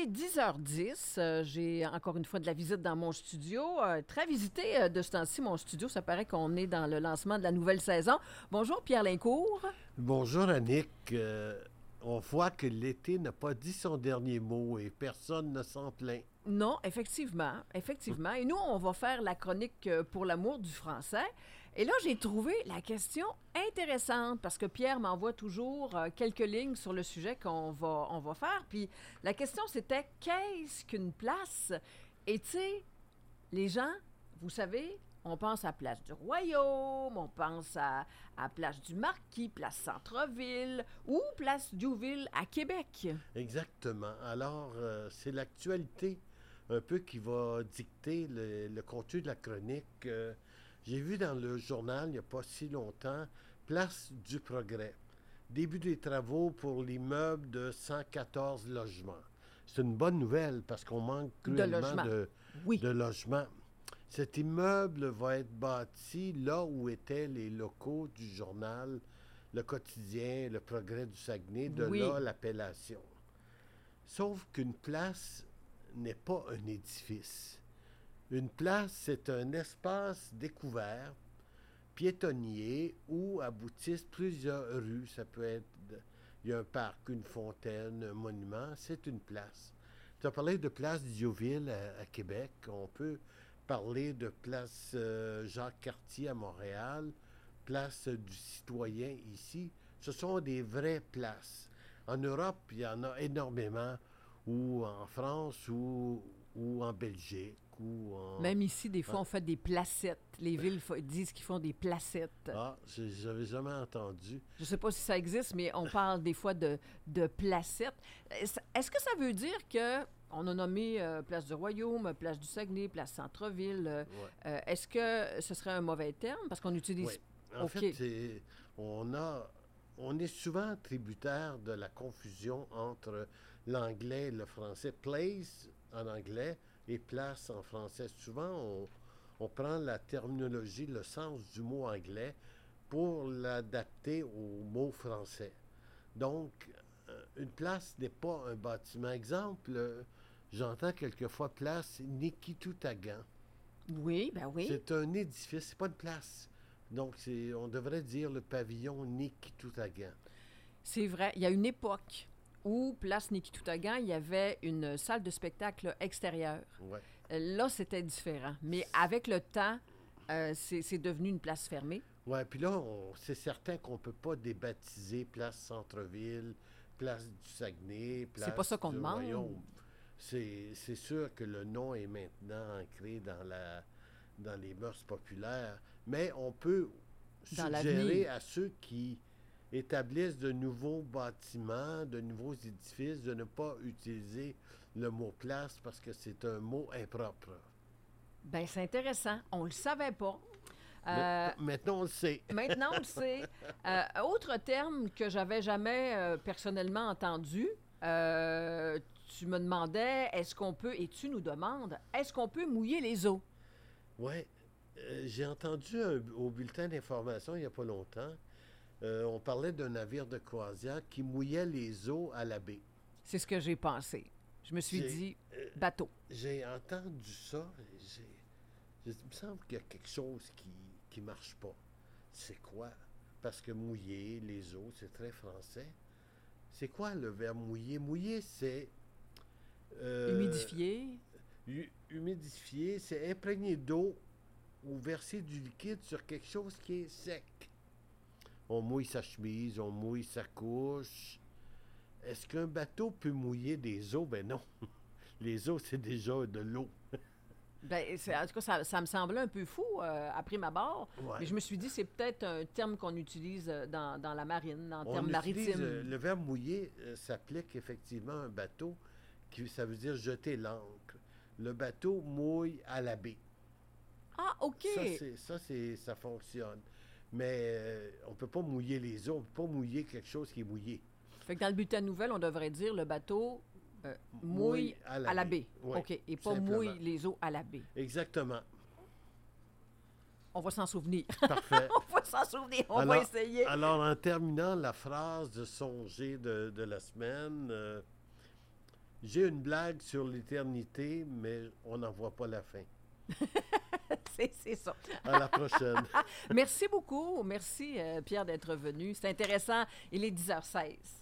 est 10h10. J'ai encore une fois de la visite dans mon studio. Très visité de ce temps-ci, mon studio. Ça paraît qu'on est dans le lancement de la nouvelle saison. Bonjour, Pierre Lincourt. Bonjour, Annick. On voit que l'été n'a pas dit son dernier mot et personne ne s'en plaint. Non, effectivement, effectivement. Et nous, on va faire la chronique pour l'amour du français. Et là, j'ai trouvé la question intéressante parce que Pierre m'envoie toujours quelques lignes sur le sujet on va faire. Puis la question, c'était qu'est-ce qu'une place? Et tu sais, les gens, vous savez, on pense à Place du Royaume, on pense à Place du Marquis, Place Centre-Ville ou Place Diouville à Québec. Exactement. Alors, c'est l'actualité un peu qui va dicter le contenu de la chronique. J'ai vu dans le journal, il n'y a pas si longtemps, Place du Progrès. Début des travaux pour l'immeuble de 114 logements. C'est une bonne nouvelle parce qu'on manque cruellement de logements. Cet immeuble va être bâti là où étaient les locaux du journal Le Quotidien, Le Progrès du Saguenay, de là l'appellation. Sauf qu'une place n'est pas un édifice. Une place, c'est un espace découvert, piétonnier, où aboutissent plusieurs rues. Ça peut être, il y a un parc, une fontaine, un monument, c'est une place. Tu as parlé de place Diouville à Québec. On peut parler de place Jacques-Cartier à Montréal, place du Citoyen ici. Ce sont des vraies places. En Europe, il y en a énormément, ou en France, ou en Belgique. Même ici, des fois, on fait des placettes. Les villes disent qu'ils font des placettes. Ah, j'avais jamais entendu. Je ne sais pas si ça existe, mais on parle des fois de placettes. Est-ce que ça veut dire que on a nommé Place du Royaume, Place du Saguenay, Place Centre-Ville. Est-ce que ce serait un mauvais terme? Parce qu'on utilise... Oui. En fait, on est souvent tributaire de la confusion entre l'anglais et le français. Place en anglais et place en français. Souvent, on prend la terminologie, le sens du mot anglais pour l'adapter au mot français. Donc, une place n'est pas un bâtiment. Exemple, j'entends quelquefois place Nikitutagan. Oui, ben oui. C'est un édifice, c'est pas une place. Donc, on devrait dire le pavillon Nikitutagan. C'est vrai. Il y a une époque où, place Nikitutagan, il y avait une salle de spectacle extérieure. Ouais. Là, c'était différent. Mais avec le temps, c'est devenu une place fermée. Oui, puis là, c'est certain qu'on ne peut pas débaptiser place Centre-Ville, place du Saguenay, place c'est pas ça qu'on du demande. Royaume. C'est sûr que le nom est maintenant ancré dans les mœurs populaires, mais on peut suggérer à ceux qui établissent de nouveaux bâtiments, de nouveaux édifices, de ne pas utiliser le mot place parce que c'est un mot impropre. Bien, c'est intéressant. On ne le savait pas. Maintenant, on le sait. Maintenant, on le sait. Autre terme que j'avais jamais personnellement entendu, tu me demandais, est-ce qu'on peut, et tu nous demandes, est-ce qu'on peut mouiller les eaux? Oui. J'ai entendu au bulletin d'information il n'y a pas longtemps, on parlait d'un navire de croisière qui mouillait les eaux à la baie. C'est ce que j'ai pensé. Je me suis dit, bateau. J'ai entendu ça. Il me semble qu'il y a quelque chose qui marche pas. C'est quoi? Parce que mouiller les eaux, c'est très français. C'est quoi le verbe mouiller? Mouiller, c'est... humidifier. Humidifier, c'est imprégner d'eau ou verser du liquide sur quelque chose qui est sec. On mouille sa chemise, on mouille sa couche. Est-ce qu'un bateau peut mouiller des eaux? Ben non. Les eaux, c'est déjà de l'eau. Ben, en tout cas, ça me semblait un peu fou à prime abord. Ouais. Mais je me suis dit, c'est peut-être un terme qu'on utilise dans la marine, en termes maritimes. Le verbe mouiller s'applique effectivement à un bateau, ça veut dire jeter l'ancre. Le bateau mouille à la baie. Ah, OK. Ça fonctionne. Mais on ne peut pas mouiller les eaux, on ne peut pas mouiller quelque chose qui est mouillé. Fait que dans le bulletin de nouvelles, on devrait dire le bateau mouille à la baie. Oui, OK. Et pas mouille les eaux à la baie. Exactement. On va s'en souvenir. Parfait. On va s'en souvenir. On va essayer. Alors, en terminant, la phrase de songer de la semaine, J'ai une blague sur l'éternité, mais on n'en voit pas la fin. C'est ça. À la prochaine. Merci beaucoup. Merci, Pierre, d'être venu. C'est intéressant. Il est 10h16.